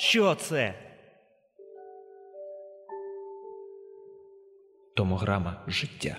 Що це? Томограма життя.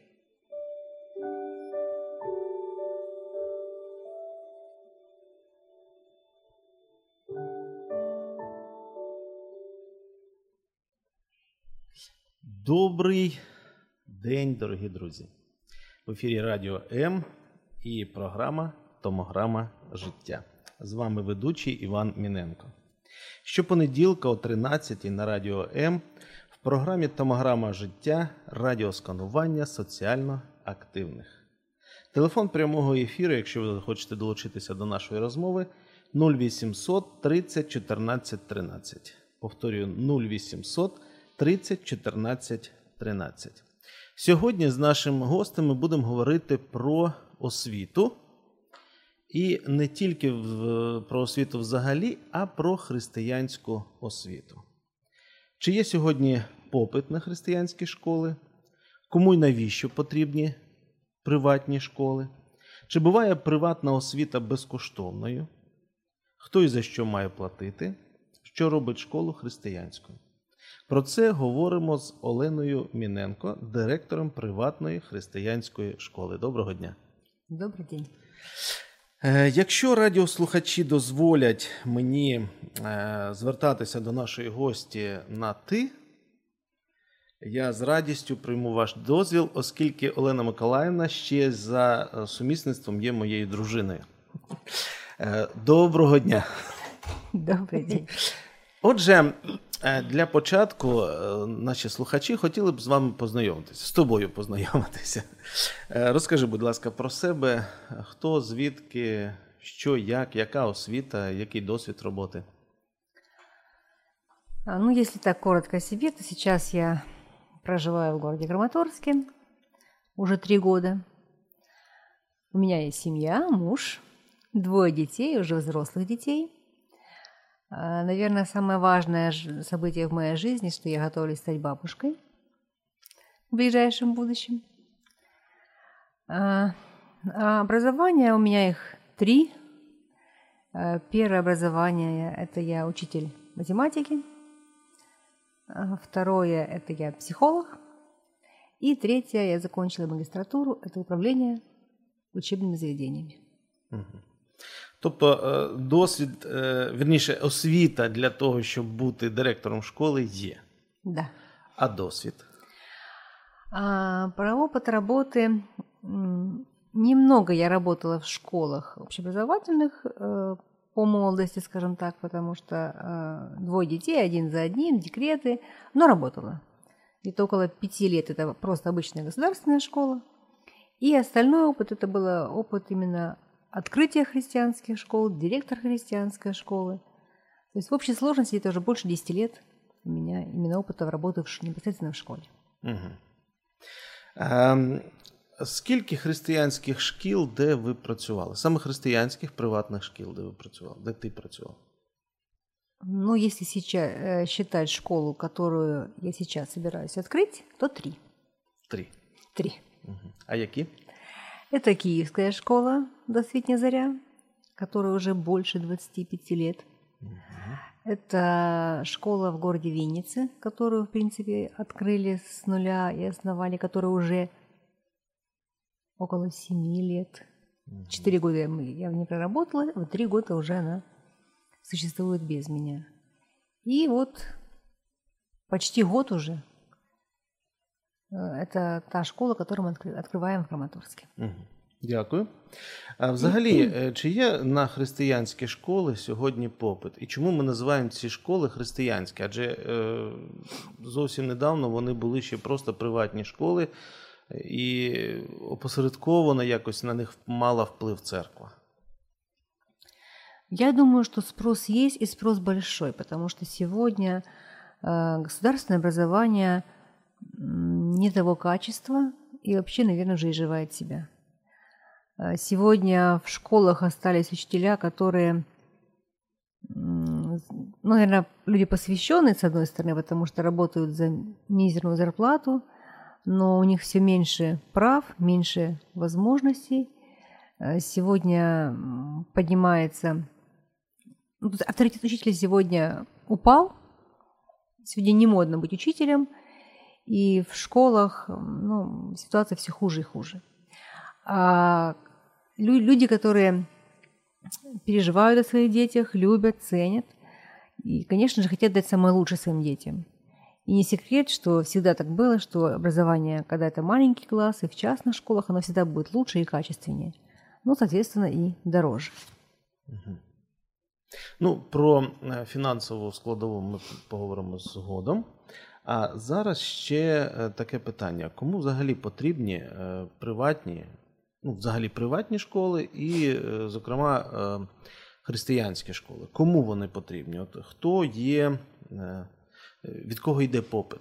Добрий день, дорогі друзі! В ефірі Радіо М і програма «Томограма життя». З вами ведучий Іван Міненко. Щопонеділка о 13-й на Радіо М в програмі «Томограма життя» радіосканування соціально активних. Телефон прямого ефіру, якщо ви хочете долучитися до нашої розмови, 0800 30 14 13. Повторюю, 0800 30 14 13. Сьогодні з нашим гостем ми будемо говорити про освіту. І не тільки про освіту взагалі, а про християнську освіту. Чи є сьогодні попит на християнські школи? Кому і навіщо потрібні приватні школи? Чи буває приватна освіта безкоштовною? Хто і за що має платити? Що робить школу християнською? Про це говоримо з Оленою Міненко, директором приватної християнської школи. Доброго дня. Добрий день. Якщо радіослухачі дозволять мені звертатися до нашої гості на «ти», я з радістю прийму ваш дозвіл, оскільки Олена Миколаївна ще за сумісництвом є моєю дружиною. Доброго дня. Добрий день. Отже, для початку наші слухачі хотіли б з вами познайомитися, з тобою познайомитися. Розкажи, будь ласка, про себе, хто, звідки, що, як, яка освіта, який досвід роботи? Если так коротко о себе, то сейчас я проживаю в городе Краматорске уже 3 года. У меня есть семья, муж, 2 детей, уже взрослых детей. Наверное, самое важное событие в моей жизни, что я готовлюсь стать бабушкой в ближайшем будущем. Образование у меня их 3. Первое образование – это я учитель математики. Второе – это я психолог. И третье – я закончила магистратуру – это управление учебными заведениями. Тобто досвід, вірніше, освіта для того, щоб бути директором школи є? Да. А досвід? Про опыт работы. Немного я работала в школах общеобразовательных по молодости, скажем так, потому что 2 детей, один за одним, декреты, но работала. Где-то около 5 лет это просто обычная государственная школа. И остальной опыт, это был опыт именно открытие христианских школ, директор христианской школы. То есть в общей сложности это уже больше 10 лет у меня именно опыта работы непосредственно в школе. Скільки християнських шкіл, де ви працювали? Саме християнських приватних шкіл, де ви працювали? Де ти працював? Если сейчас считать школу, которую я сейчас собираюсь открыть, то 3. 3. А які? Это Киевская школа «Досветня заря», которая уже больше 25 лет. Это школа в городе Виннице, которую, в принципе, открыли с нуля и основали, которая уже около 7 лет. 4 года я в ней проработала, 3 года уже она существует без меня. И вот почти год уже это та школа, которую мы открываем в Краматорске. Дякую. А взагалі, чи є на християнські школи сьогодні попит? І чому ми називаємо ці школи християнські? Адже зовсім недавно вони були ще просто приватні школи, і опосередковано якось на них мала вплив церква. Я думаю, что спрос есть и спрос большой, потому что сегодня государственное образование не того качества и вообще, наверное, уже изживает себя. Сегодня в школах остались учителя, которые, наверное, люди посвященные, с одной стороны, потому что работают за мизерную зарплату, но у них все меньше прав, меньше возможностей. Сегодня поднимается... Авторитет учителя сегодня упал. Сегодня не модно быть учителем, и в школах ситуация все хуже и хуже. А люди, которые переживают о своих детях, любят, ценят, и, конечно же, хотят дать самое лучшее своим детям. И не секрет, что всегда так было, что образование, когда это маленький класс, и в частных школах, оно всегда будет лучше и качественнее. Соответственно, і дороже. Про фінансову складову ми поговоримо згодом. А зараз ще таке питання. Кому взагалі потрібні приватні школи і, зокрема, християнські школи? Кому вони потрібні? Хто є, від кого йде попит?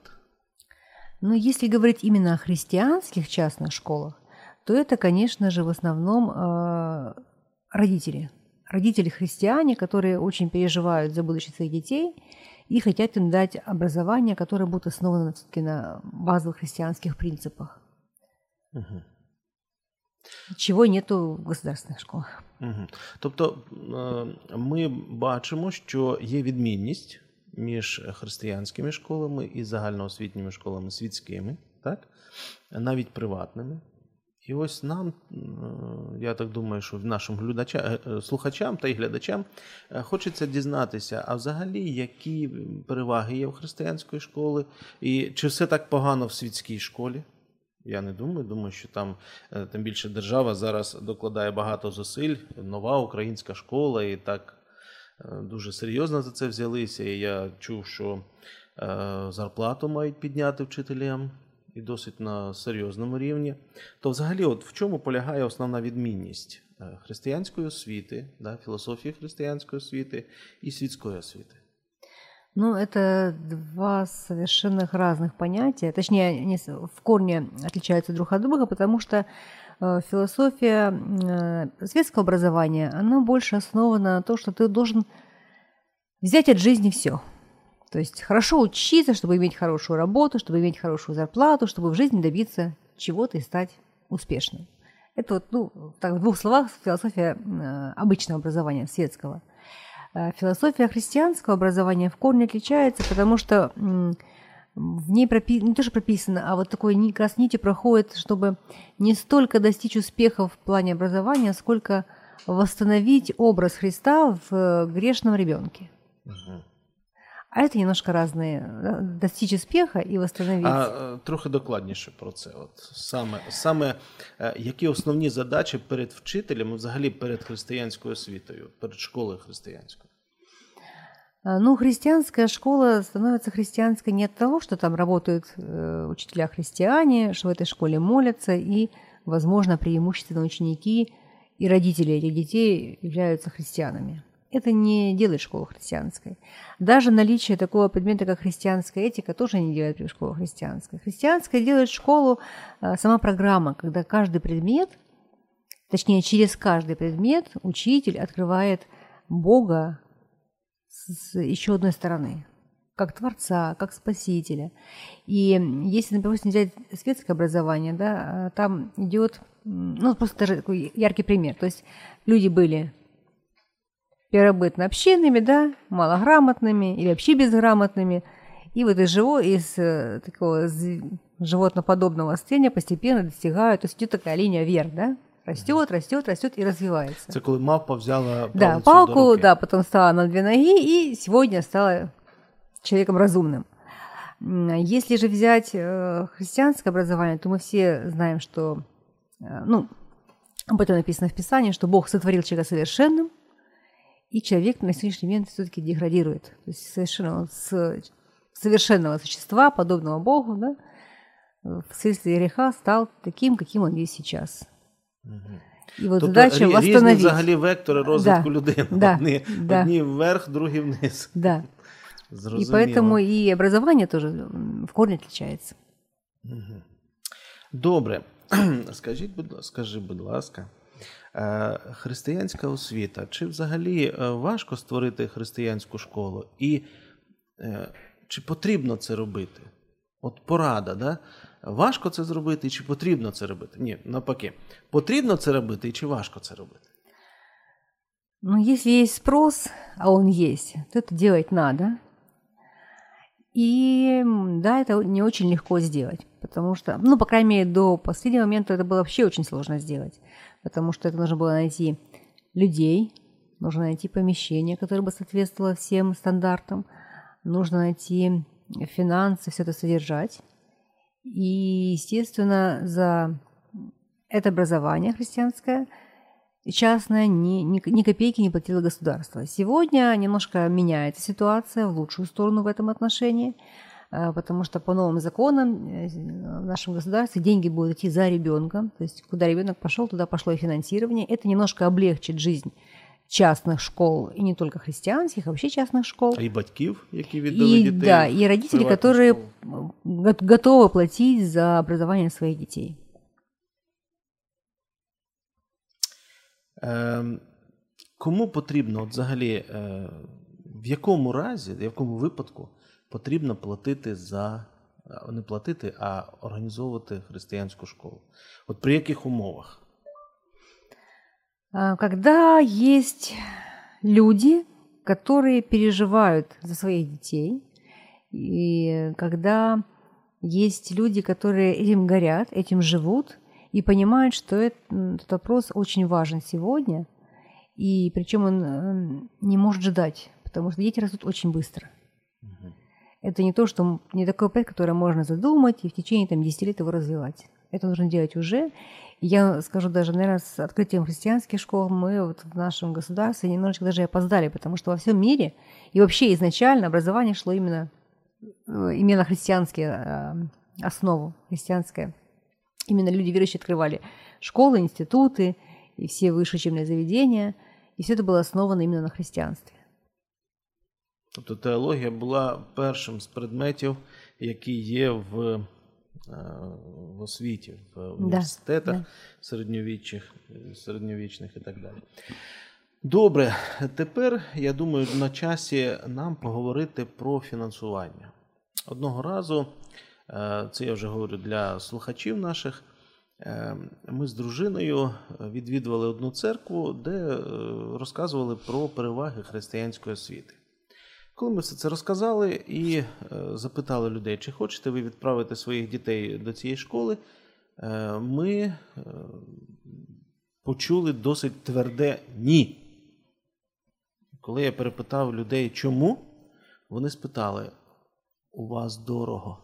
Если говорить именно о христианских частных школах, то это, конечно же, в основном родители. Родители-христиане, которые очень переживают за будущее своих детей и хотят им дать образование, которое будет основано все-таки на базовых христианских принципах. Угу. Чого нету в государственних школах. Угу. Тобто ми бачимо, що є відмінність між християнськими школами і загальноосвітніми школами світськими, так? Навіть приватними. І ось нам, я так думаю, що нашим слухачам та й глядачам хочеться дізнатися, а взагалі, які переваги є в християнської школи, і чи все так погано в світській школі? Я не думаю, що там, тим більше держава зараз докладає багато зусиль, нова українська школа, і так дуже серйозно за це взялися. І я чув, що зарплату мають підняти вчителям, і досить на серйозному рівні. То взагалі, в чому полягає основна відмінність християнської освіти, філософії християнської освіти і світської освіти? Это два совершенно разных понятия. Точнее, они в корне отличаются друг от друга, потому что философия светского образования, она больше основана на том, что ты должен взять от жизни все. То есть хорошо учиться, чтобы иметь хорошую работу, чтобы иметь хорошую зарплату, чтобы в жизни добиться чего-то и стать успешным. Это в двух словах философия обычного образования, светского. Философия христианского образования в корне отличается, потому что в ней не то, что прописано, а такой как раз нитью проходит, чтобы не столько достичь успеха в плане образования, сколько восстановить образ Христа в грешном ребенке. Угу. А это немножко разные. Достичь успеха і восстановити. А трохи докладніше про це. Саме які основні задачі перед вчителем і взагалі перед християнською освітою, перед школою християнською? Христианская школа становится христианской не от того, что там работают учителя-христиане, что в этой школе молятся, и, возможно, преимущественно ученики и родители этих детей являются христианами. Это не делает школу христианской. Даже наличие такого предмета, как христианская этика, тоже не делает школу христианской. Христианская делает школу сама программа, когда каждый предмет, точнее, через каждый предмет учитель открывает Бога с еще одной стороны, как Творца, как Спасителя. И если, например, взять светское образование, там идет, просто даже такой яркий пример. То есть люди были первобытно-общинными, малограмотными или вообще безграмотными. И из такого животноподобного состояния постепенно достигают, то есть идет такая линия вверх, растет и развивается. Это когда мавпа взяла палку до руки. Потом стала на 2 ноги и сегодня стала человеком разумным. Если же взять христианское образование, то мы все знаем, что, об этом написано в Писании, что Бог сотворил человека совершенным, и человек на сегодняшний момент все-таки деградирует. То есть совершенного существа, подобного Богу, вследствие греха стал таким, каким он есть сейчас. Угу. І задача восстановити. Різні взагалі вектори розвитку людини. Одні вверх, другі вниз. Да. Зрозуміло. И поэтому и образование тоже в корне отличается. Угу. Добре. Скажи, будь ласка, християнська освіта, чи взагалі важко створити християнську школу? І чи потрібно це робити? Порада, Важко це зробити, чи потрібно це робити? Ні, навпаки. Потрібно це робити, і чи важко це робити? Если есть спрос, а он есть, то это делать надо. И да, это не очень легко сделать, потому что, по крайней мере, до последнего момента это было вообще очень сложно сделать, потому что это нужно было найти людей, нужно найти помещение, которое бы соответствовало всем стандартам, нужно найти финансы, все это содержать. И, естественно, за это образование христианское частное ни копейки не платило государство. Сегодня немножко меняется ситуация в лучшую сторону в этом отношении, потому что по новым законам в нашем государстве деньги будут идти за ребенком, то есть куда ребенок пошел, туда пошло и финансирование. Это немножко облегчит жизнь частных школ, и не только христианских, а вообще частных школ. А і батьків, які віддали дітей. Да, и родители, которые готовы платить за образование своих детей. Кому потрібно, от взагалі, в якому разі, в якому випадку потрібно платити не платити, а організовувати християнську школу? От при яких умовах? Когда есть люди, которые переживают за своих детей, и когда есть люди, которые этим горят, этим живут, и понимают, что этот вопрос очень важен сегодня, и причем он не может ждать, потому что дети растут очень быстро. Угу. Это не такой проект, который можно задумать и в течение 10 лет его развивать. Это нужно делать уже. Я скажу даже, наверное, с открытием христианских школ мы в нашем государстве немножечко даже опоздали, потому что во всем мире и вообще изначально образование шло именно христианские основу, христианское. Именно люди верующие открывали школы, институты и все высшие учебные заведения, и все это было основано именно на христианстве. Тобто теологія була першим з предметів, які є в освіті, в університетах середньовічних і так далі. Добре, тепер, я думаю, на часі нам поговорити про фінансування. Одного разу, це я вже говорю для слухачів наших, ми з дружиною відвідували одну церкву, де розказували про переваги християнської освіти. Коли ми все це розказали і запитали людей, чи хочете ви відправити своїх дітей до цієї школи, ми почули досить тверде «ні». Коли я перепитав людей, чому, вони спитали, у вас дорого.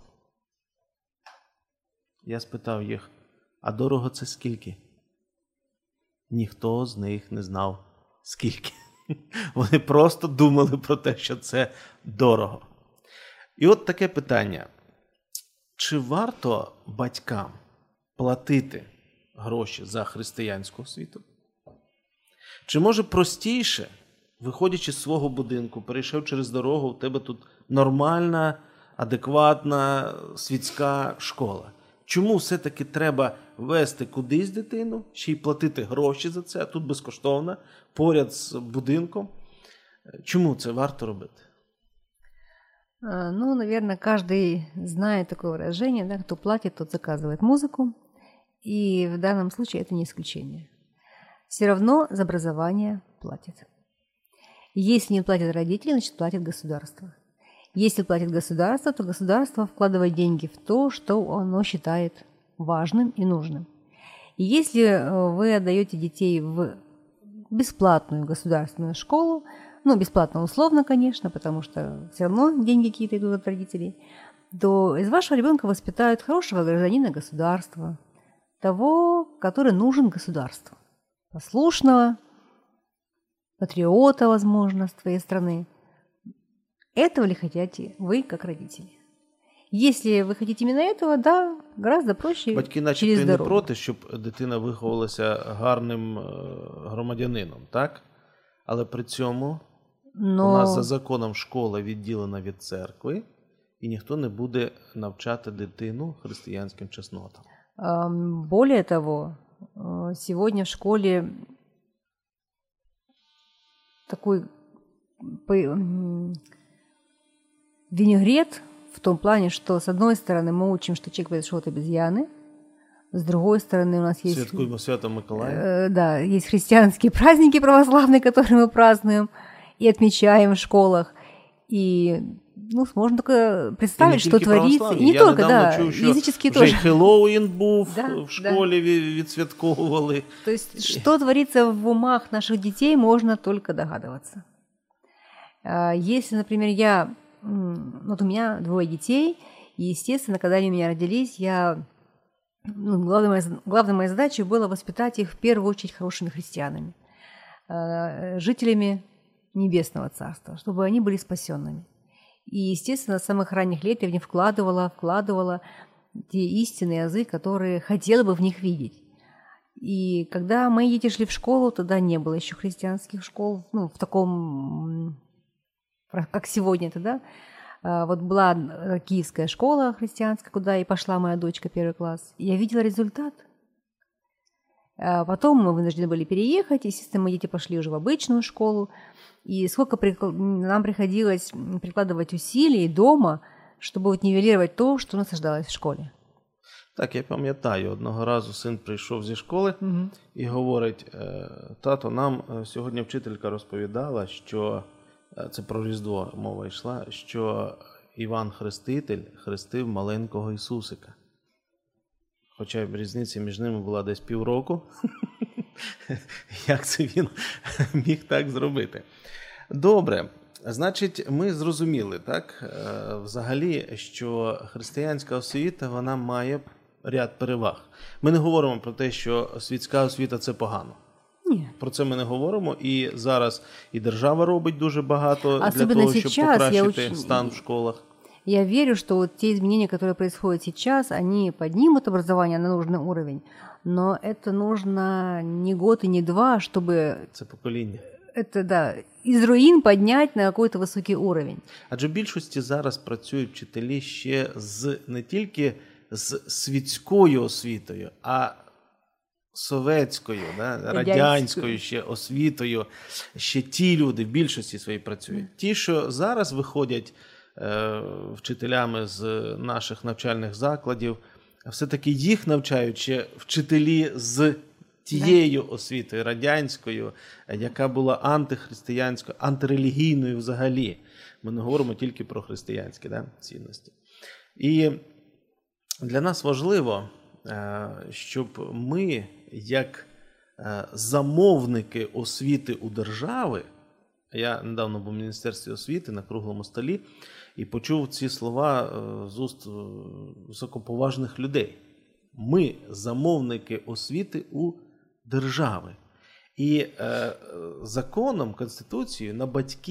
Я спитав їх, а дорого це скільки? Ніхто з них не знав, скільки. Вони просто думали про те, що це дорого. І от таке питання. Чи варто батькам платити гроші за християнську освіту? Чи може простіше, виходячи з свого будинку, перейшов через дорогу, у тебе тут нормальна, адекватна світська школа? Чому все-таки треба вести кудись дитину, ще й платити гроші за це, а тут безкоштовно, поряд з будинком? Чому це варто робити? Наверное, каждый знает такое выражение, да, кто платит, тот заказывает музыку. И в данном случае это не исключение. Все равно за образование платят. Если не платят родители, значит платит государство. Если платит государство, то государство вкладывает деньги в то, что оно считает важным и нужным. И если вы отдаете детей в бесплатную государственную школу, бесплатно условно, конечно, потому что все равно деньги какие-то идут от родителей, то из вашего ребенка воспитают хорошего гражданина государства, того, который нужен государству, послушного, патриота, возможно, с твоей страны. Этого ли хотите вы, как родители? Если ви хотите именно этого, да, гораздо проще. Батьки начебто не проти, щоб дитина виховувалася гарним громадянином, так? Але при цьому у нас за законом школа відділена від церкви, і ніхто не буде навчати дитину християнським чеснотам. Более того, сегодня в школе такой винегрет в том плане, что с одной стороны мы учим, что человек произошел от обезьяны, с другой стороны у нас есть... Святкуем Святого Миколая. Да, есть христианские праздники православные, которые мы празднуем и отмечаем в школах. И можно только представить, что творится. И не только, да, чув, языческие тоже. Хеллоуін був в школі, відсвятковували. То есть, что творится в умах наших детей, можно только догадываться. Если, например, вот у меня 2 детей, и, естественно, когда они у меня родились, главной моей задачей было воспитать их в первую очередь хорошими христианами, жителями Небесного Царства, чтобы они были спасенными. И, естественно, с самых ранних лет я в них вкладывала те истинные азы, которые хотела бы в них видеть. И когда мои дети шли в школу, тогда не было еще христианских школ, в таком, как сегодня это, да. Вот была киевская школа христианская, куда и пошла моя дочка 1 класс. И я видела результат. Потом мы вынуждены были переехать, естественно, мои дети пошли уже в обычную школу. И сколько нам приходилось прикладывать усилий дома, чтобы нивелировать то, що насаждалось в школі. Так, я пам'ятаю, одного разу син прийшов зі школи і говорить: тато, нам сьогодні вчителька розповідала, що, це про Різдво мова йшла, що Іван Хреститель хрестив маленького Ісусика. Хоча різниця між ними була десь півроку. Як це він міг так зробити? Добре, значить, ми зрозуміли, так, взагалі, що християнська освіта, вона має ряд переваг. Ми не говоримо про те, що світська освіта – це погано. Ні. Про це ми не говоримо, і зараз і держава робить дуже багато для того, щоб покращити стан в школах. Я верю, что вот те изменения, которые происходят сейчас, они поднимут образование на нужный уровень, но это нужно не год и не 2, чтобы... Це покоління. Это, да, из руин поднять на какой-то високий уровень. Адже в більшості зараз працюють вчителі ще не тільки з світською освітою, а совєтською, радянською ще освітою. Ще ті люди в більшості своїй працюють. Ті, що зараз виходять вчителями з наших навчальних закладів, все-таки їх навчають ще вчителі з тією освітою радянською, яка була антихристиянською, антирелігійною взагалі. Ми не говоримо тільки про християнські цінності. І для нас важливо, щоб ми, як замовники освіти у держави, я недавно був в Міністерстві освіти на круглому столі і почув ці слова з уст високоповажних людей. Ми замовники освіти у держави. І законом, Конституцією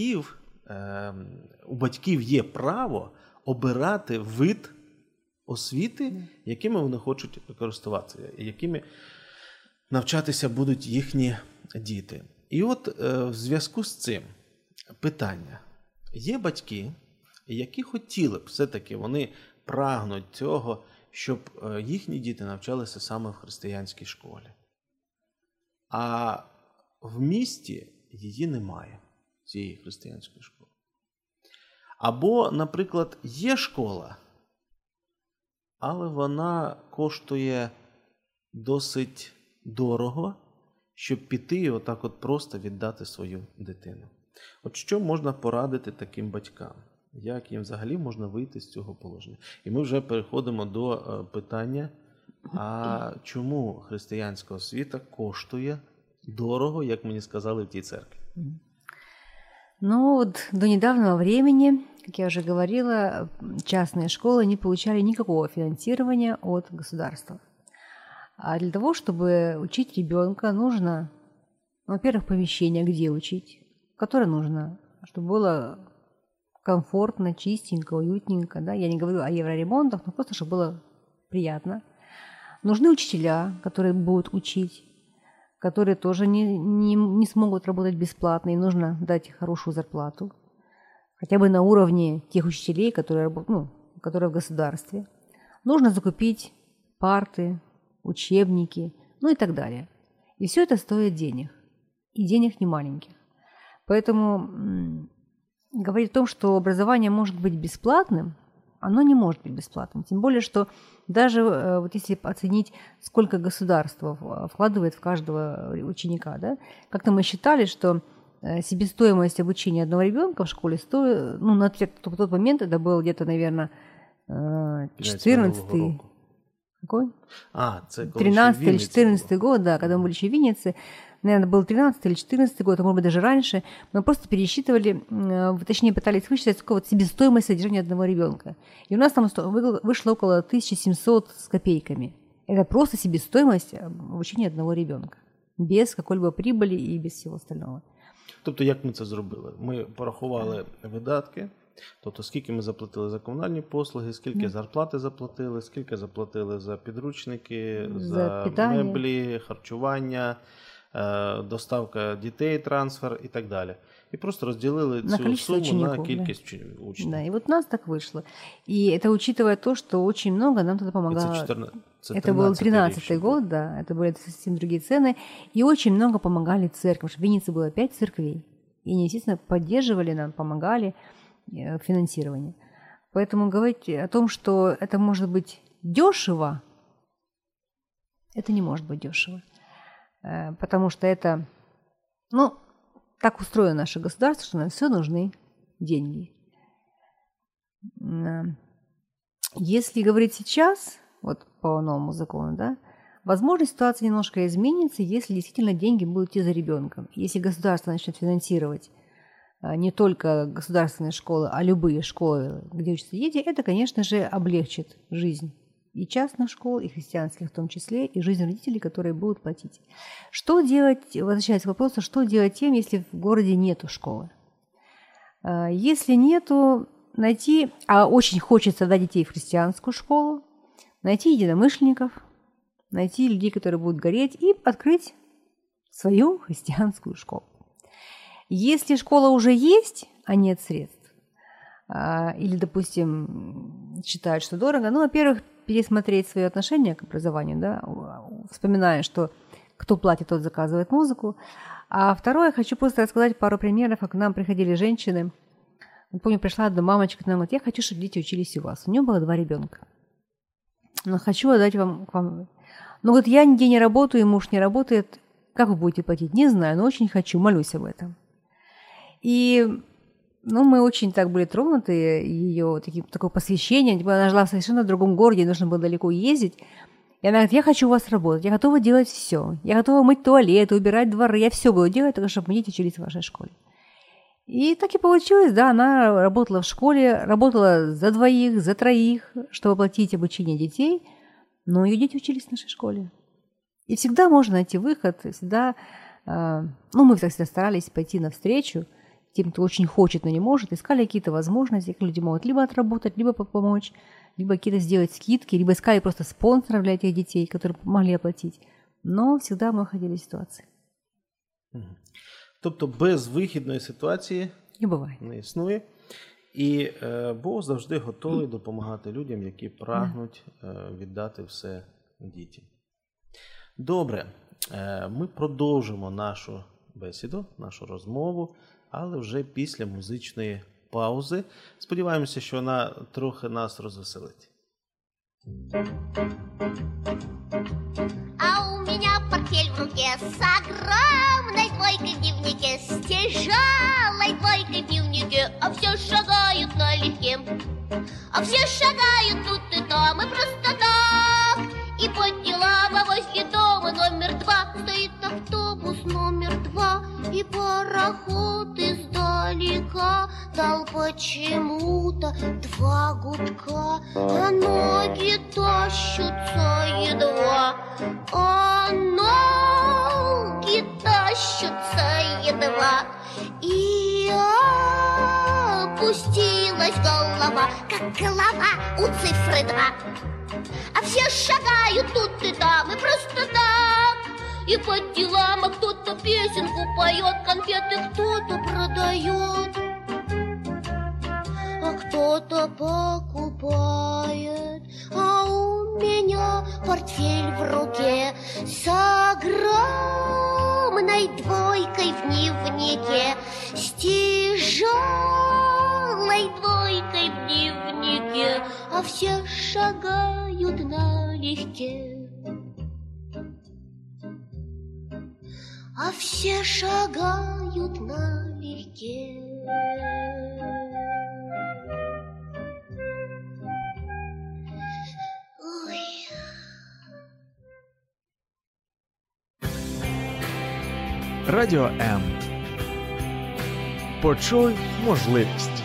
у батьків є право обирати вид освіти, якими вони хочуть користуватися, якими навчатися будуть їхні діти. І от в зв'язку з цим питання. Є батьки, які хотіли б все-таки, вони прагнуть цього, щоб їхні діти навчалися саме в християнській школі. А в місті її немає, цієї християнської школи. Або, наприклад, є школа, але вона коштує досить дорого, щоб піти і отак от просто віддати свою дитину. От що можна порадити таким батькам? Як їм взагалі можна вийти з цього положення? І ми вже переходимо до питання, а чому християнська освіта коштує дорого, як мені сказали в тій церкві? Ну вот до недавнего времени, как я уже говорила, частные школы не получали никакого финансирования от государства. А для того, чтобы учить ребенка, нужно, во-первых, помещение, где учить, которое нужно, чтобы было комфортно, чистенько, уютненько. Да? Я не говорю о евроремонтах, но просто, чтобы было приятно. Нужны учителя, которые будут учить, которые тоже не смогут работать бесплатно, им нужно дать хорошую зарплату, хотя бы на уровне тех учителей, которые в государстве. Нужно закупить парты, учебники, и так далее. И все это стоит денег, и денег не маленьких. Поэтому говорить о том, что образование может быть бесплатным, оно не может быть бесплатным. Тем более, что даже вот если оценить, сколько государство вкладывает в каждого ученика, да, как-то мы считали, что себестоимость обучения одного ребенка в школе стоит, ну, на тот момент это был где-то, наверное, 14-й. Какой? 13-й или 14-й год, да, когда мы были еще в Виннице. Наверное, был 13-й или 14-й год, а может быть даже раньше. Мы просто пересчитывали, точнее пытались высчитать, сколько вот себестоимость содержания одного ребенка. И у нас там вышло около 1700 с копейками. Это просто себестоимость обучения одного ребенка. Без какой-либо прибыли і без всього остального. Тобто, як ми це зробили? Ми порахували видатки, тобто, скільки ми заплатили за комунальні послуги, скільки зарплати заплатили, скільки заплатили за підручники, за меблі, харчування, доставка дітей, трансфер і так далі. І просто розділили цю сумму на кількість учнів. Да, и вот у нас так вышло. И это учитывая то, что очень много нам тогда помогало. Это был 13-й год, да, это были совсем другие цены. И очень много помогали церкви, потому что в Виннице было 5 церквей. И они, естественно, поддерживали нам, помогали в финансировании. Поэтому говорить о том, что это может быть дешево, это не может быть дешево. Потому что это, ну, так устроено наше государство, что нам все нужны деньги. Если говорить сейчас, вот по новому закону, да, возможно, ситуация немножко изменится, если действительно деньги будут идти за ребенком. Если государство начнет финансировать не только государственные школы, а любые школы, где учатся дети, это, конечно же, облегчит жизнь и частных школ, и христианских в том числе, и жизнь родителей, которые будут платить. Что делать, возвращаясь к вопросу, что делать тем, если в городе нету школы? Если нету, найти, а очень хочется дать детей в христианскую школу, найти единомышленников, найти людей, которые будут гореть, и открыть свою христианскую школу. Если школа уже есть, а нет средств, или, допустим, считают, что дорого, ну, во-первых, пересмотреть свое отношение к образованию, да, вспоминая, что кто платит, тот заказывает музыку. А второе, хочу просто рассказать пару примеров, как к нам приходили женщины. Помню, пришла одна мамочка, она говорит: я хочу, чтобы дети учились у вас. У нее было 2 ребенка. Но хочу отдать вам. Но, говорит, я нигде не работаю, и муж не работает. Как вы будете платить? Не знаю, но очень хочу, молюсь об этом. И ну, мы очень так были тронуты ее такое посвящение. Она жила в совершенно другом городе, нужно было далеко ездить. И она говорит: я хочу у вас работать, я готова делать все. Я готова мыть туалеты, убирать дворы, я все буду делать, только чтобы мои дети учились в вашей школе. И так и получилось, да, она работала в школе, работала за 2, за 3, чтобы оплатить обучение детей, но ее дети учились в нашей школе. И всегда можно найти выход, всегда, ну, мы всегда старались пойти навстречу тем, кто очень хочет, но не может, искали какие-то возможности, как люди могут либо отработать, либо помочь, либо какие-то сделать скидки, либо искали просто спонсоров для этих детей, которые могли оплатить. Но всегда мы находили ситуации. Тобто безвихідної ситуації не існує. І Бог завжди готовий допомагати людям, які прагнуть віддати все дітям. Добре, ми продовжимо нашу бесіду, нашу розмову, але вже після музичної паузи. Сподіваємося, що вона трохи нас розвеселить. А у меня портфель в руке с огромной двойкой в дневнике, с тяжелой двойкой в дневнике, а все шагают налегке. А все шагают тут и там, и просто так. И под делам, а возле дома номер 2 стоит автобус номер 2, и пароход издалека дал почему-то 2 гудка, а ноги тащатся едва, а ноги тащатся едва, и опустилась голова, как голова у цифры 2. А все шагают тут и там, и просто так. И по делам, а кто-то песенку поет, конфеты кто-то продает, а кто-то покупает. А у меня портфель в руке с огромной двойкой в дневнике, с тяжелой двойкой в дневнике, а все шагают налегке. А все шагают налегке. Радіо М. Почуй можливість.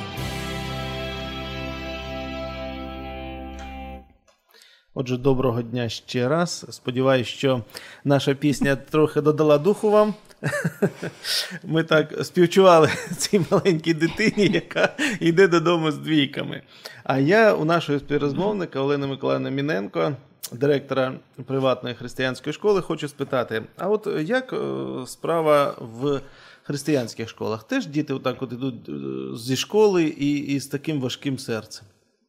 Отже, доброго дня ще раз. Сподіваюсь, що наша пісня трохи додала духу вам. Ми так співчували цій маленькій дитині, яка йде додому з двійками. А я у нашого співрозмовника Олени Миколаївни Міненко, директора приватної християнської школи, хочу спитати, а от як справа в християнських школах? Теж діти отак от йдуть зі школи і з таким важким серцем?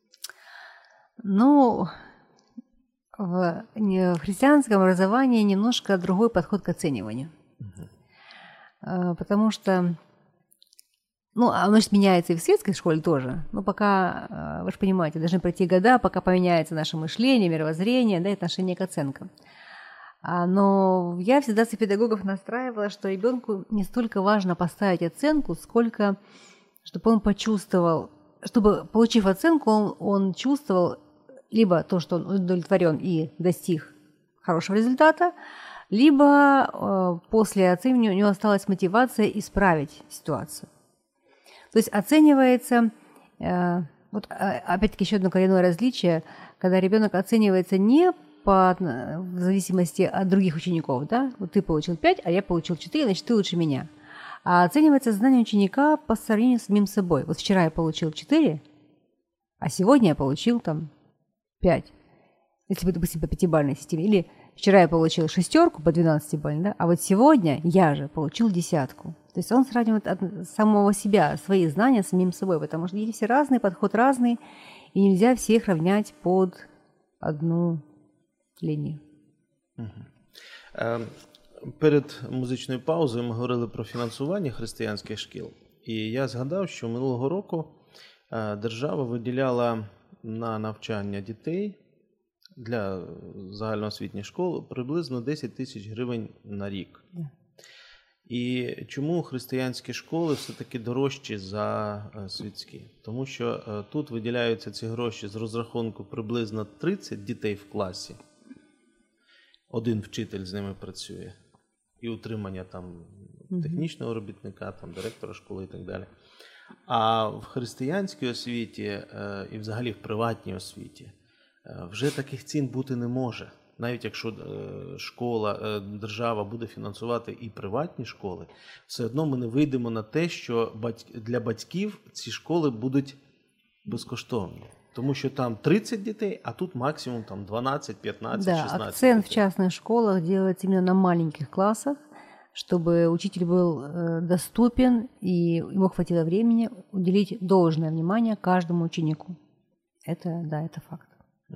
Ну, в христианском образовании немножко другой подход к оцениванию. Потому что, оно же меняется и в светской школе тоже. Но пока, вы же понимаете, должны пройти года, пока поменяется наше мышление, мировоззрение, да, и отношение к оценкам. Но я всегда с педагогов настраивала, что ребенку не столько важно поставить оценку, сколько, чтобы он почувствовал, чтобы, получив оценку, он чувствовал либо то, что он удовлетворен и достиг хорошего результата, либо после оценивания у него осталась мотивация исправить ситуацию. То есть оценивается, вот опять-таки еще одно коренное различие, когда ребенок оценивается не в зависимости от других учеников, да, вот ты получил 5, а я получил 4, значит, ты лучше меня. А оценивается знание ученика по сравнению с самим собой. Вот вчера я получил 4, а сегодня я получил 5. Если бы, допустим, по 5-бальной системе. Или вчера я получил 6 по 12-бальной, да, а вот сегодня я же получил 10. То есть он сравнивает от самого себя, свои знания с самим собой, потому что дети все разные, подход разный, и нельзя всех равнять под одну лінію. Перед музичною паузою ми говорили про фінансування християнських шкіл. І я згадав, що минулого року держава виділяла на навчання дітей для загальноосвітніх школ приблизно 10 тисяч гривень на рік. І чому християнські школи все-таки дорожчі за світські? Тому що тут виділяються ці гроші з розрахунку приблизно 30 дітей в класі. Один вчитель з ними працює. І утримання технічного робітника, директора школи і так далі. А в християнській освіті і взагалі в приватній освіті вже таких цін бути не може. Навіть якщо держава буде фінансувати і приватні школи, все одно ми не вийдемо на те, що для батьків ці школи будуть безкоштовні. Тому що там 30 дітей, а тут максимум 12, 15, 16. Да, акцент в частных школах делается именно на маленьких классах, чтобы учитель был доступен и ему хватило времени уделить должное внимание каждому ученику. Это факт.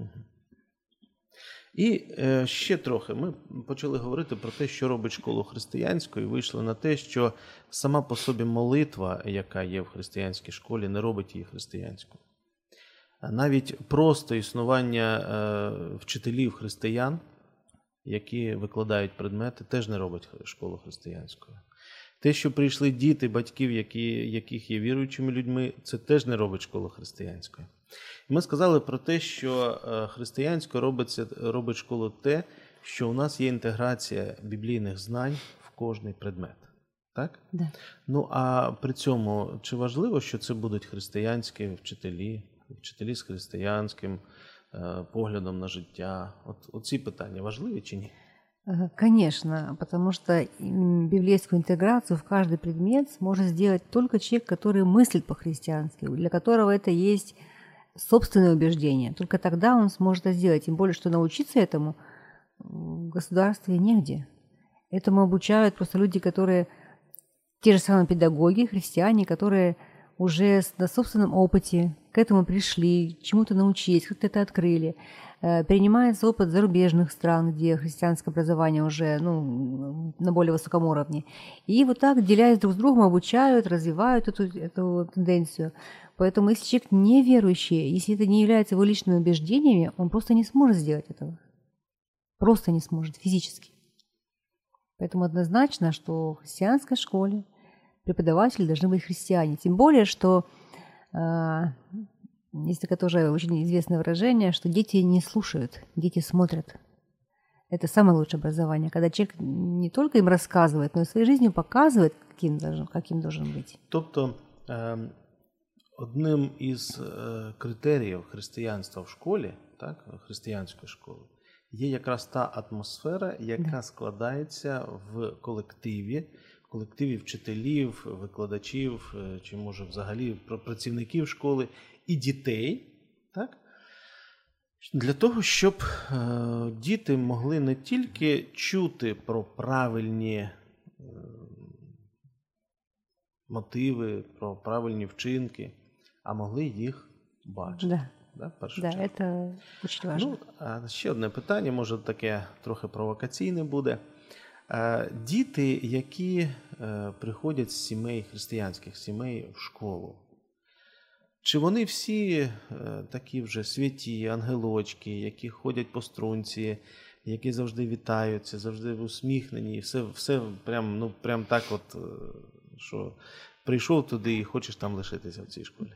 І ще трохи ми почали говорити про те, що робить школу християнську, і вийшли на те, що сама по собі молитва, яка є в християнській школі, не робить її християнською. Навіть просто існування вчителів християн, які викладають предмети, теж не робить школу християнською. Те, що прийшли діти батьків, яких є віруючими людьми, це теж не робить школу християнською. І ми сказали про те, що християнською робить школу те, що у нас є інтеграція біблійних знань в кожний предмет. Так? Да. А при цьому, чи важливо, що це будуть християнські вчителі з християнським поглядом на життя? Оці питання важливі чи ні? Конечно, потому что библейскую интеграцию в каждый предмет сможет сделать только человек, который мыслит по-христиански, для которого это есть собственное убеждение. Только тогда он сможет это сделать. Тем более, что научиться этому в государстве негде. Этому обучают просто люди, которые те же самые педагоги, христиане, которые уже на собственном опыте к этому пришли, чему-то научились, как-то это открыли. Перенимается опыт зарубежных стран, где христианское образование уже на более высоком уровне. И вот так, делясь друг с другом, обучают, развивают эту тенденцию. Поэтому если человек неверующий, если это не является его личными убеждениями, он просто не сможет сделать этого. Просто не сможет физически. Поэтому однозначно, что в христианской школе преподаватели должны быть христиане. Тем более, что есть такое тоже очень известное выражение, что дети не слушают, дети смотрят. Это самое лучшее образование, когда человек не только им рассказывает, но и своей жизнью показывает, каким должен быть. Тобто одним із критеріїв християнства в школі, так, християнської школи, є якраз та атмосфера, яка складається в колективі вчителів, викладачів, чи може взагалі працівників школи і дітей, так? Для того, щоб діти могли не тільки чути про правильні мотиви, про правильні вчинки, а могли їх бачити. Да, це дуже важливо. А ще одне питання, може таке трохи провокаційне буде. Діти, які приходять з сімей, християнських сімей в школу, чи вони всі такі вже святі, ангелочки, які ходять по струнці, які завжди вітаються, завжди усміхнені, і все прям так от, що прийшов туди і хочеш там лишитися в цій школі?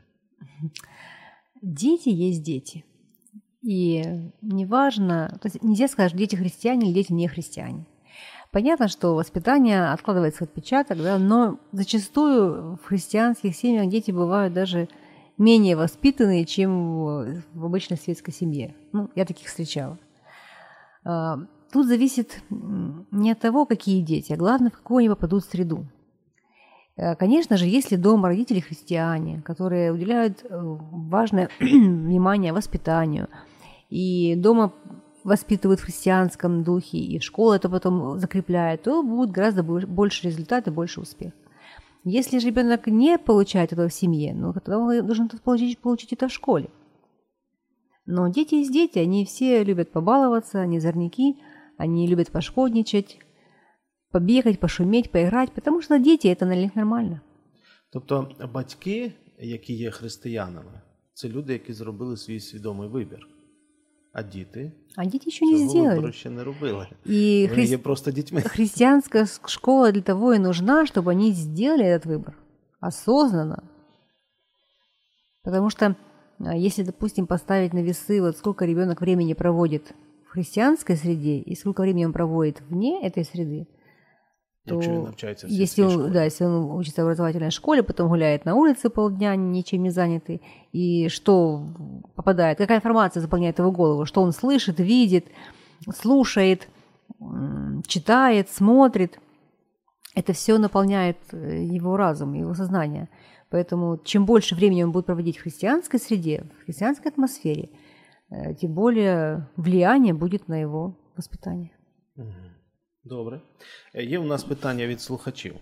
Дети есть дети. И неважно, то есть нельзя сказать, что дети христиане или дети не христиане. Понятно, что воспитание откладывает свой отпечаток, да, но зачастую в христианских семьях дети бывают даже менее воспитанные, чем в обычной светской семье. Я таких встречала. Тут зависит не от того, какие дети, а главное, в какую они попадут среду. Конечно же, если дома родители христиане, которые уделяют важное внимание воспитанию, и дома воспитывают в христианском духе, и школа это потом закрепляет, то будет гораздо больше результат и больше успех. Если же ребенок не получает этого в семье, то он должен получить это в школе. Но дети есть дети, они все любят побаловаться, они озорники, они любят пошкодничать, побегать, пошуметь, поиграть, потому что дети, это для них нормально. Тобто батьки, які є християнами, це люди, які зробили свій свідомий вибір. А діти ще не сделали. Вибору ще не робили. И Вони є просто дітьми. Христианская школа для того и нужна, чтобы они сделали этот выбор осознанно. Потому что если, допустим, поставить на весы, вот сколько ребенок времени проводит в христианской среде и сколько времени он проводит вне этой среды, то если он учится в образовательной школе, потом гуляет на улице полдня, ничем не занятый, и что попадает, какая информация заполняет его голову, что он слышит, видит, слушает, читает, смотрит, это все наполняет его разум, его сознание. Поэтому чем больше времени он будет проводить в христианской среде, в христианской атмосфере, тем более влияние будет на его воспитание. Добре. Є у нас питання від слухачів.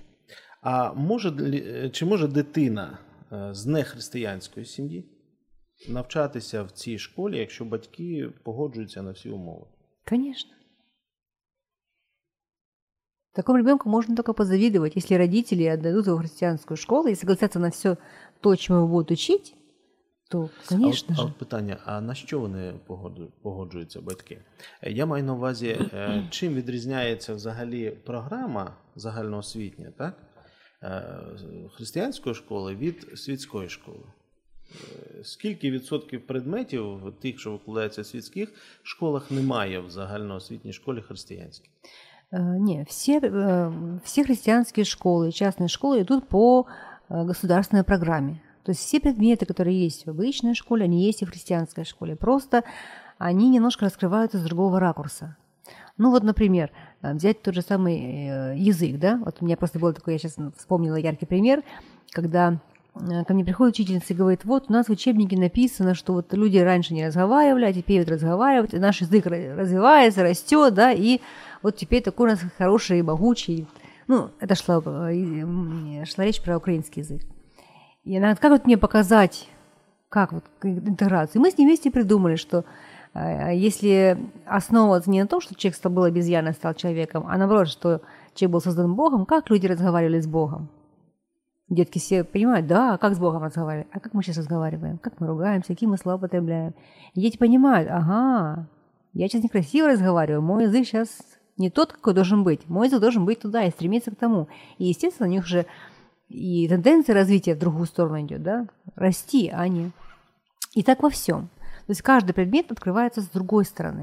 Чи може дитина з нехристиянської сім'ї навчатися в цій школі, якщо батьки погоджуються на всі умови? Конечно. Такому ребенку можно только позавидовать, если родители отдадут его в христианскую школу и согласятся на все то, чему его будут учить, то, конечно же. А от питання, а на що вони погоджуються, батьки? Я маю на увазі, чим відрізняється взагалі програма загальноосвітня, так? Християнської школи від світської школи? Скільки відсотків предметів тих, що викладаються в світських школах, немає в загальноосвітній школі християнській? Нет, все христианские школы, частные школы идут по государственной программе. То есть все предметы, которые есть в обычной школе, они есть и в христианской школе. Просто они немножко раскрываются с другого ракурса. Вот, например, взять тот же самый язык, да? Вот у меня просто был такой, я сейчас вспомнила яркий пример, когда ко мне приходит учительница и говорит, вот у нас в учебнике написано, что вот люди раньше не разговаривали, а теперь вот разговаривают, и наш язык развивается, растет, да, и вот теперь такой у нас хороший и могучий. Это шла речь про украинский язык. И она говорит, как вот мне показать, как вот интеграцию? И мы с ней вместе придумали, что если основываться не на том, что человек был обезьяной, стал человеком, а наоборот, что человек был создан Богом, как люди разговаривали с Богом? Детки все понимают, да, как с Богом разговаривали, а как мы сейчас разговариваем, как мы ругаемся, какие мы слова употребляем. И дети понимают, ага, я сейчас некрасиво разговариваю, мой язык сейчас не тот, какой должен быть, мой язык должен быть туда и стремиться к тому. И, естественно, у них же и тенденция развития в другую сторону идет, да, расти, а не... И так во всем. То есть каждый предмет открывается с другой стороны,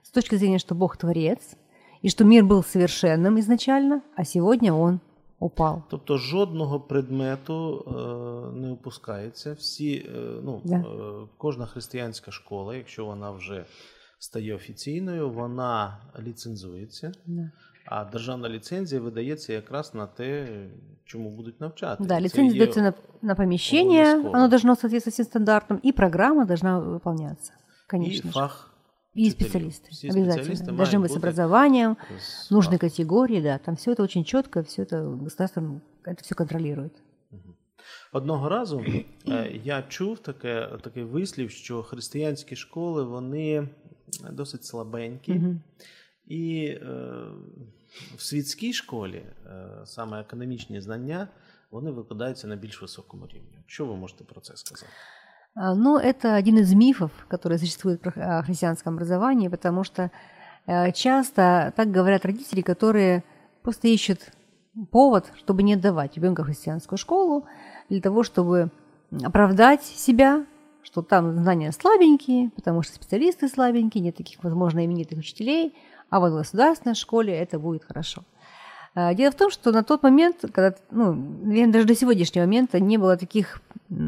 с точки зрения, что Бог творец, и что мир был совершенным изначально, а сегодня он упал. Тобто жодного предмету не опускається. Кожна християнська школа, якщо вона вже стає офіційною, вона ліцензується. Да. А державна ліцензія видається якраз на те, чому будуть навчати. Да, лицензия дается на помещение, обов'язково. оно должно соответствовать всем стандартам, и программа должна выполняться, І конечно же. фах И вчителів. специалисты, Всі обязательно. спеціалісти Должны мають быть с бути образованием, з нужной фахом. категории, да, там все это очень четко, все это государство это все контролирует. Одного разу я чув такий вислів, що християнські школи, вони досить слабенькі. І в світській школі саме академічні знання, вони викладаються на більш високому рівні. Що ви можете про це сказати? Ну, это один из мифов, который существует о христианском образовании, потому что часто так говорят родители, которые просто ищут повод, чтобы не отдавать ребенка в христианскую школу, для того, чтобы оправдать себя, что там знания слабенькие, потому что специалисты слабенькие, нет таких, возможно, именитых учителей, а вот в государственной школе это будет хорошо. Дело в том, что на тот момент, когда, наверное, даже до сегодняшнего момента не было таких,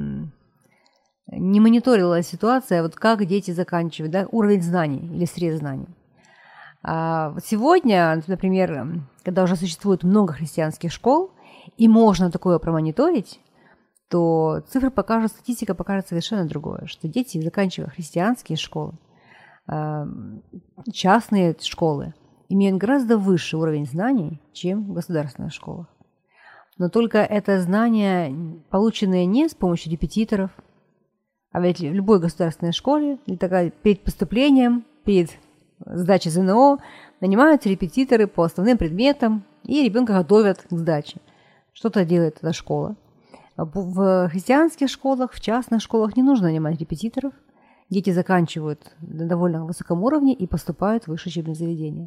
не мониторилась ситуация, вот как дети заканчивают, да, уровень знаний или срез знаний. А вот сегодня, например, когда уже существует много христианских школ, и можно такое промониторить, то цифры покажут, статистика покажет совершенно другое, что дети, заканчивая христианские школы, частные школы, имеют гораздо выше уровень знаний, чем в государственных школах. Но только это знания, полученные не с помощью репетиторов, а ведь в любой государственной школе перед поступлением, перед сдачей ЗНО нанимаются репетиторы по основным предметам, и ребенка готовят к сдаче. Что-то делает эта школа. В христианских школах, в частных школах не нужно нанимать репетиторов. Дети заканчивают на довольно высоком уровне и поступают в высшее учебное заведение.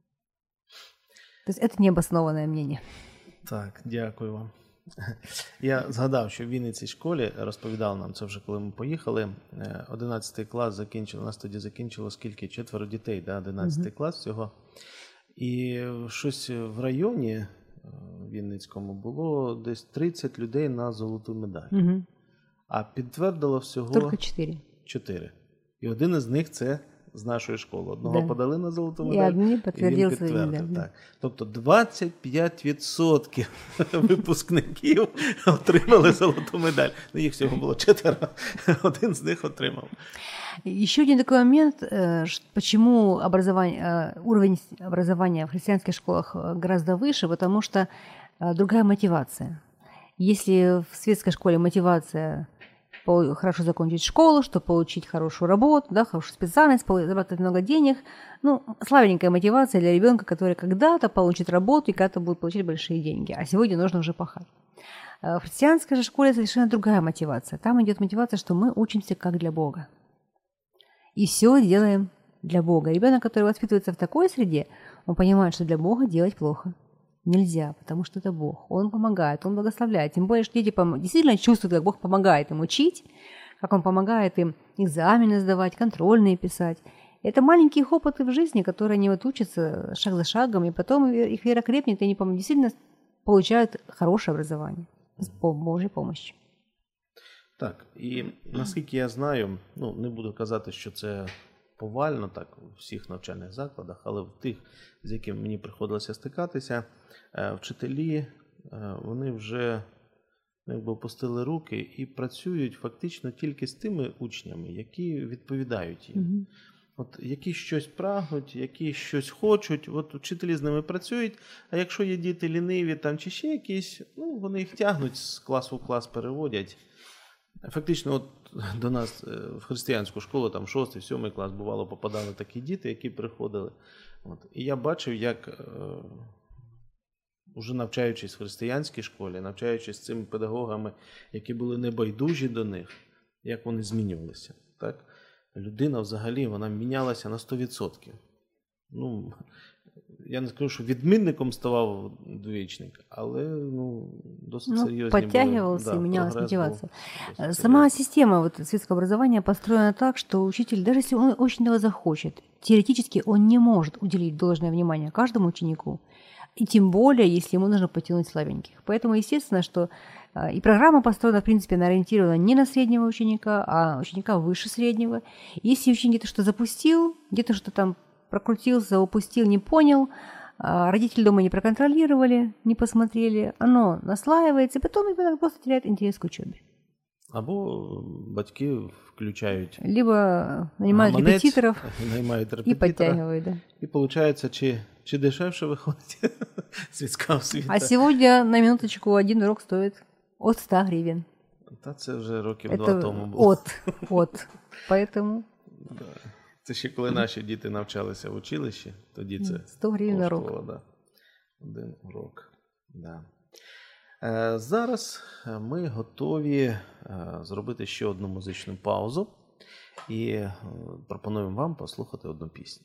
То есть это необоснованное мнение. Так, дякую вам. Я згадав, що в Вінницькій школі розповідали нам це вже, коли ми поїхали. 11 клас закінчили, у нас тоді закінчило скільки? 4 дітей, да? 11 клас всього. І щось в районі Вінницькому було десь 30 людей на золоту медаль. А підтвердило всього Только 4. 4. І один із них це з нашої школи. Одного подали на золоту медаль, і один підтвердив він свою медаль. Так. Тобто 25% випускників отримали золоту медаль. Ну, їх всього було 4, один з них отримав. Еще один такой момент, почему уровень образования в христианских школах гораздо выше, потому что другая мотивация. Если в светской школе мотивация хорошо закончить школу, чтобы получить хорошую работу, да, хорошую специальность, зарабатывать много денег, слабенькая мотивация для ребенка, который когда-то получит работу и когда-то будет получать большие деньги, а сегодня нужно уже пахать. В христианской же школе совершенно другая мотивация. Там идет мотивация, что мы учимся как для Бога. И все делаем для Бога. Ребенок, который воспитывается в такой среде, он понимает, что для Бога делать плохо нельзя, потому что это Бог. Он помогает, Он благословляет. Тем более, что дети действительно чувствуют, как Бог помогает им учить, как Он помогает им экзамены сдавать, контрольные писать. Это маленькие опыты в жизни, которые они вот учатся шаг за шагом, и потом их вера крепнет, и они действительно получают хорошее образование с Божьей помощью. Так, і наскільки я знаю, не буду казати, що це повально так у всіх навчальних закладах, але в тих, з якими мені приходилося стикатися, вчителі, вони вже опустили руки і працюють фактично тільки з тими учнями, які відповідають їм. От які щось прагнуть, які щось хочуть, от вчителі з ними працюють, а якщо є діти ліниві там чи ще якісь, вони їх тягнуть з класу в клас, переводять. Фактично, от до нас в християнську школу, там 6-7 клас, бувало, попадали такі діти, які приходили. І я бачив, як, уже навчаючись в християнській школі, навчаючись з цими педагогами, які були небайдужі до них, як вони змінювалися. Так? Людина взагалі, вона мінялася на 100%. я не скажу, що відмінником ставав двоєчник, але досить серйозні подтягивался, и менялась прогрес мотивация. був досить Сама серйозний. система светского образования построена так, что учитель, даже если он очень этого захочет, теоретически он не может уделить должное внимание каждому ученику, и тем более, если ему нужно потянуть слабеньких. Поэтому, естественно, что и программа построена, в принципе, ориентирована не на среднего ученика, а ученика выше среднего. Если ученик где-то что-то запустил, где-то что-то там прокрутился, упустил, не понял, родители дома не проконтролировали, не посмотрели, оно наслаивается, и потом ребенок просто теряет интерес к учебе. Або батьки включають Либо нанимают гаманець, репетиторов наймають и репетитора, подтягивают. Да. і виходить, чи дешевше виходить світська освіта. А сегодня, на минуточку, один урок стоит от 100 гривен. Та це вже років Это 2 тому було. от. Поэтому Це ще коли наші діти навчалися в училищі, тоді це 100 гривень на урок. коштувало, да. Один урок. Да. Зараз ми готові зробити ще одну музичну паузу і пропонуємо вам послухати одну пісню.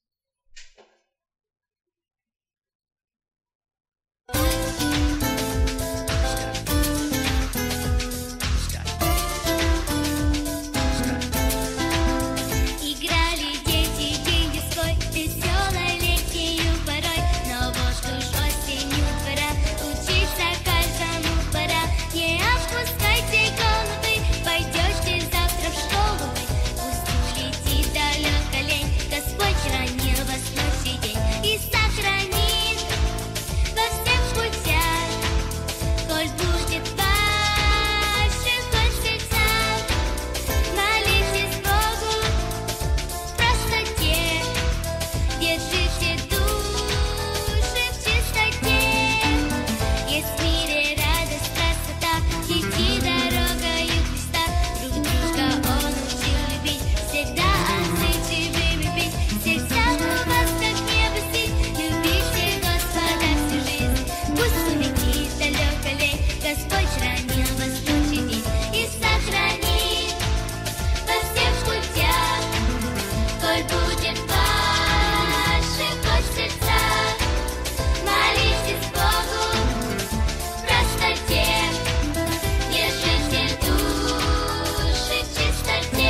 Играли дети день свой веселой летнею порой, но вот уж осенью пора, учиться каждому пора. Не опускайте головы, пойдете завтра в школу вы. Пусть улетит далеко лень, Господь хранил вас ночь и день и сохранит во всех путях, коль будет в ваших сердцах. Молитесь Богу в простоте, держите души в чистоте. Есть в мире радость, красота, идти дорогою Христа. Друг друга Он учил любить, всегда отзывчивыми быть. Всех взял у вас, как небо сидит, любите Господа всю жизнь. Пусть улетит далеко лень, Господь хранил вас ночь и день и сохранит во всех путях, коль будет в ваших сердцах. Молитесь Богу в простоте, держите души в чистоте.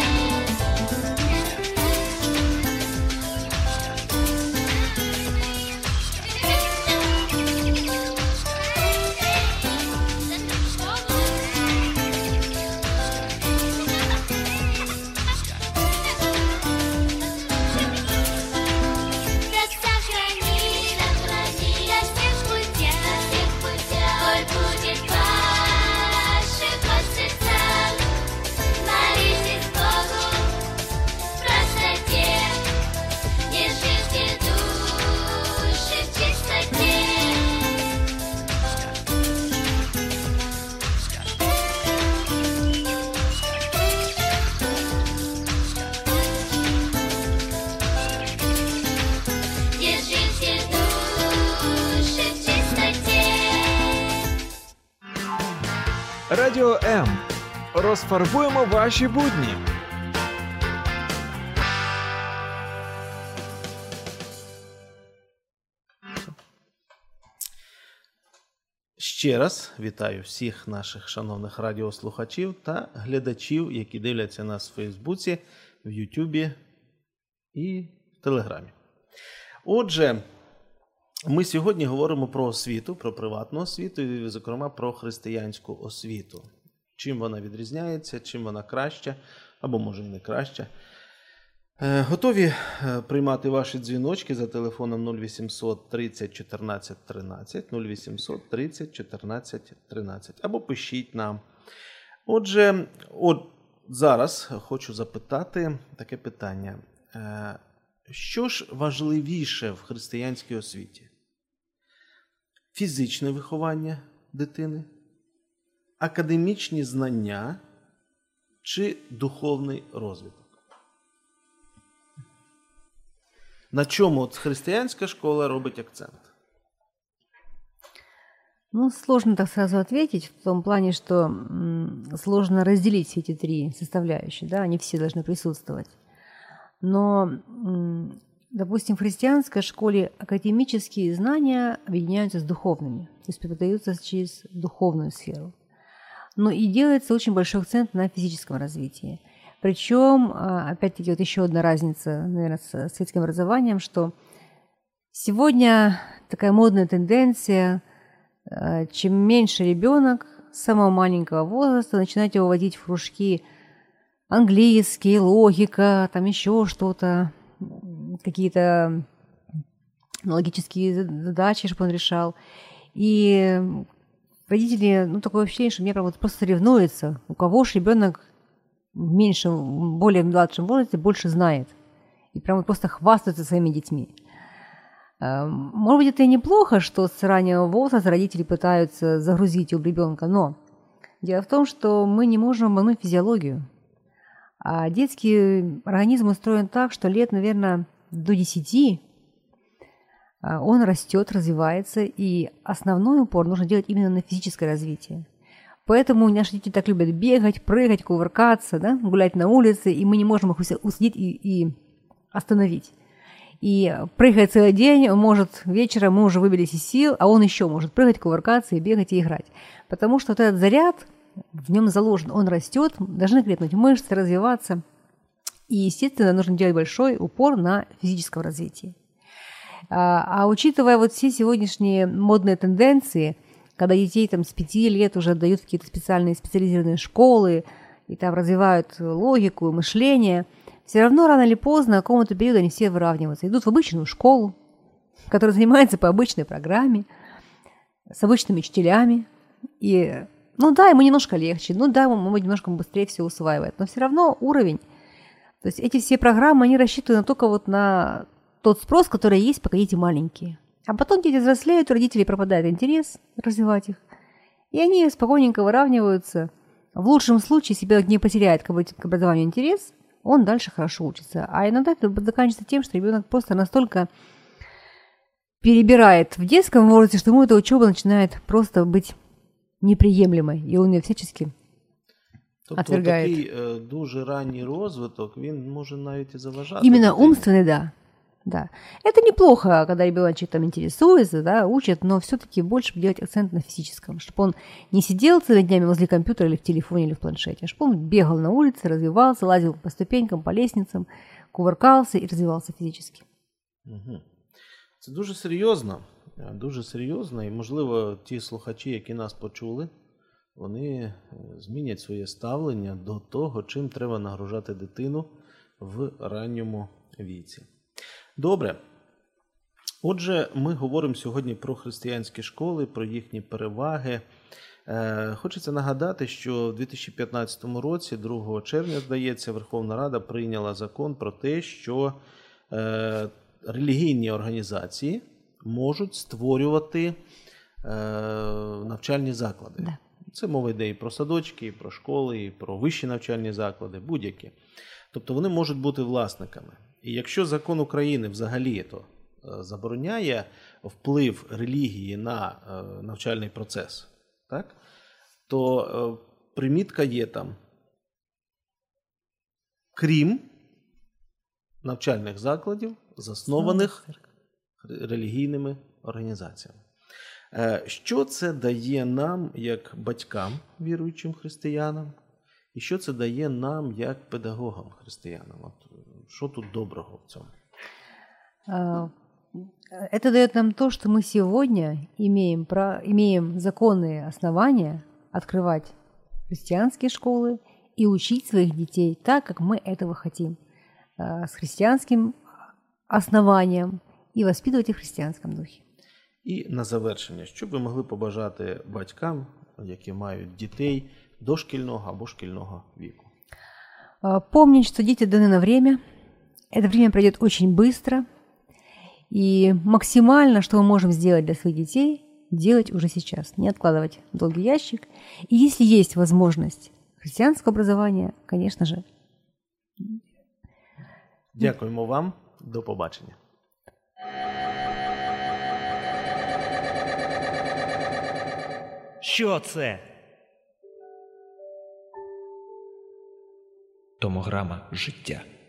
Да сохрани, во всех путях, коль будет в ваших сердцах. Молитесь Богу в простоте, держите души в чистоте. Держите души в чистоте. Радіо М. Розфарбуємо ваші будні. Ще раз вітаю всіх наших шановних радіослухачів та глядачів, які дивляться нас в Фейсбуці, в Ютубі і в Телеграмі. Отже, ми сьогодні говоримо про освіту, про приватну освіту і, зокрема, про християнську освіту. Чим вона відрізняється, чим вона краща, або, може, і не краща. Готові приймати ваші дзвіночки за телефоном 0800 30 14 13, 0800 30 14 13, або пишіть нам. Отже, зараз хочу запитати таке питання. Що ж важливіше в християнській освіті? Фізичне виховання дитини, академічні знання чи духовний розвиток? На чому христианская школа робить акцент? Сложно так сразу ответить, в том плане, что сложно разделить все эти три составляющие, да, они все должны присутствовать. Но Допустим, в христианской школе академические знания объединяются с духовными, то есть преподаются через духовную сферу. Но и делается очень большой акцент на физическом развитии. Причем, опять-таки, вот еще одна разница, наверное, с светским образованием, что сегодня такая модная тенденция, чем меньше ребенок с самого маленького возраста, начинать его вводить в кружки английский, логика, там еще что-то, какие-то логические задачи, чтобы он решал. И родители, такое ощущение, что мне просто соревнуются, у кого же ребенок в меньшем, более младшем возрасте больше знает. И прямо просто хвастаются своими детьми. Может быть, это и неплохо, что с раннего возраста родители пытаются загрузить ум ребенка, но дело в том, что мы не можем обмануть физиологию. А детский организм устроен так, что лет, наверное, до 10 он растет, развивается, и основной упор нужно делать именно на физическое развитие. Поэтому наши дети так любят бегать, прыгать, кувыркаться, да, гулять на улице, и мы не можем их усадить и остановить. И прыгать целый день, он может вечером, мы уже выбились из сил, а он еще может прыгать, кувыркаться и бегать и играть. Потому что вот этот заряд в нем заложен, он растет, должны крепнуть мышцы, развиваться. И, естественно, нужно делать большой упор на физическом развитии. А учитывая вот все сегодняшние модные тенденции, когда детей там с 5 лет уже отдают в какие-то специальные специализированные школы, и там развивают логику, мышление, все равно рано или поздно, к какому-то периоду они все выравниваются. Идут в обычную школу, которая занимается по обычной программе, с обычными учителями. И, ему немножко легче, ему немножко быстрее все усваивает. Но все равно уровень, то есть эти все программы, они рассчитаны только вот на тот спрос, который есть, пока дети маленькие. А потом дети взрослеют, у родителей пропадает интерес развивать их. И они спокойненько выравниваются. В лучшем случае, если ребенок не потеряет к образованию интерес, он дальше хорошо учится. А иногда это заканчивается тем, что ребенок просто настолько перебирает в детском возрасте, что ему эта учеба начинает просто быть неприємлемой, і він її всячески отвергает. Такий дуже ранній розвиток, він може навіть і заважати. Именно умственный, да. Это неплохо, когда ребеночек там интересуется, да, учит, но все-таки больше делать акцент на физическом, чтобы он не сидел целыми днями возле компьютера или в телефоне, или в планшете, а чтобы он бегал на улице, развивался, лазил по ступенькам, по лестницам, кувыркался и развивался физически. Угу. Це дуже серйозно, і, можливо, ті слухачі, які нас почули, вони змінять своє ставлення до того, чим треба нагружати дитину в ранньому віці. Добре. Отже, ми говоримо сьогодні про християнські школи, про їхні переваги. Хочеться нагадати, що в 2015 році, 2 червня, здається, Верховна Рада прийняла закон про те, що релігійні організації можуть створювати навчальні заклади. Да. Це мова йде і про садочки, і про школи, і про вищі навчальні заклади, будь-які. Тобто вони можуть бути власниками. І якщо закон України взагалі-то забороняє вплив релігії на навчальний процес, так, то примітка є там, крім навчальних закладів, заснованих релігійними організаціями. Що це дає нам, як батькам, віруючим християнам, і що це дає нам, як педагогам християнам? От, що тут доброго в цьому? Это дает нам то, что мы сегодня имеем законные основания открывать христианские школы и учить своих детей так, как мы этого хотим, с христианским основанием и воспитывать их в христианском духе. І на завершення, що б ви могли побажати батькам, які мають дітей дошкільного або шкільного віку? Помнить, что дети даны на время. Это время пройдет очень быстро. И максимально, что мы можем сделать для своих детей, делать уже сейчас. Не откладывать в долгий ящик. И если есть возможность христианского образования, конечно же. Дякуємо вам. До побачення. Що це? Томограма життя.